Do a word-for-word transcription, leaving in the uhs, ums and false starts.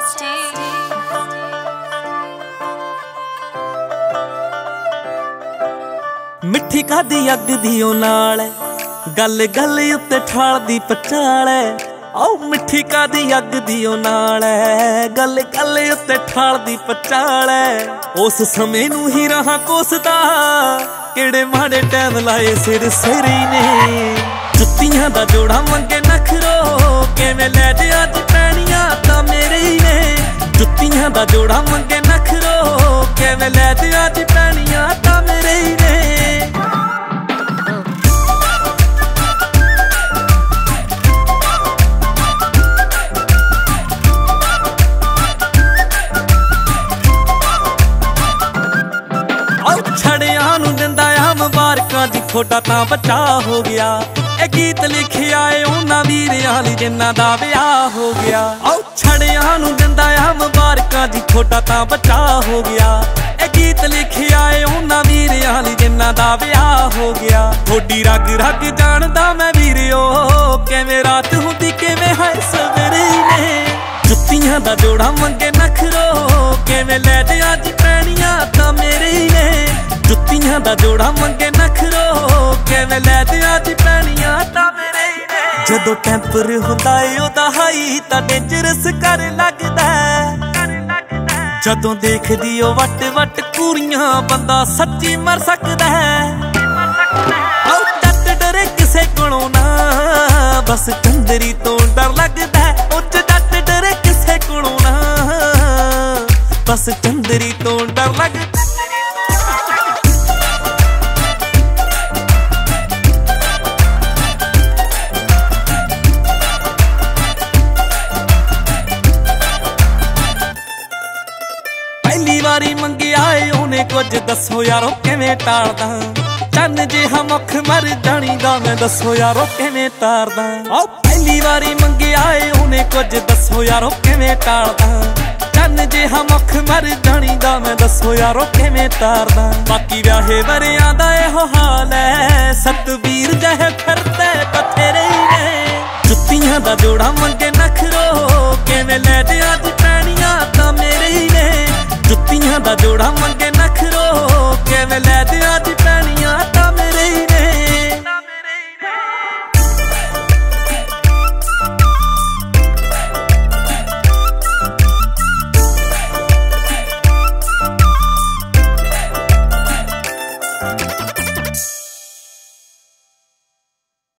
मिठी कादी अग दियो नाल गल गल उत्ते ठाल दी पचाल ओ मिठी कादी अग दियो नाल गल गल उत्ते ठाल दी पचाल उस समय नू ही रहा कोसदा केड़े माड़े टैम लाए सिर सिरी ने जुत्तियां दा जोड़ा मंगे नखरो किवें लै दे अज पैणियां तां मेरे ही ने जुत्तियां दा जोड़ा मंगे नखरो किवें लै दे अज पैणियां तां मेरे ही ने थोड़ा तां बचा हो गया ए गीत लिखिया ए उन्हां वीरियां लई जिन्हां दा विआह हो गया ओ छड़ियां नूं दिंदा आ मुबारकां जी थोड़ा तां बचा हो गया ए गीत लिखिया ए उन्हां वीरियां लई जिन्हां दा विआह हो गया थोड़ी रग रग जानदा मैं वीरियो किवें रात हुंदी किवें हाय सवेरे ने जुत्तियां दा जोड़ा मंगे नखरो किवें लै दे अज पैणियां तां मेरे ही ने जुत्तियां दा जोड़ा मंगे नखरो किवें लै दे अज पैणियां तां मेरे ही ने जदों टैंपर हुंदा ए ओदा हाई तां डेंजरस कर लगदा जदों देखदी ओ वट वट कूरियां बंदा सच्ची मर सकदा ओ जट डरे किसे कोलों ना बस चंदरी तो डर लगदा ओ जट डरे किसे कोलों ना बस चंदरी तो डर लगदा वारी मंगी आए उन्हें कुछ दसो यारो किवें टारदा चन्न जिहा मुख मर जानी दा मैं दसो यारो किवें तारदा ओ पहली वारी मंगी आए उन्हें कुछ दसो यारो किवें टारदा चन्न जिहा मुख मर जानी दा मैं दसो यारो किवें तारदा बाकी व्याहे वरियां दा इहो हाल है सतवीर जहे फिरदे बथेरे ने जुत्तियां दा जोड़ा मंगे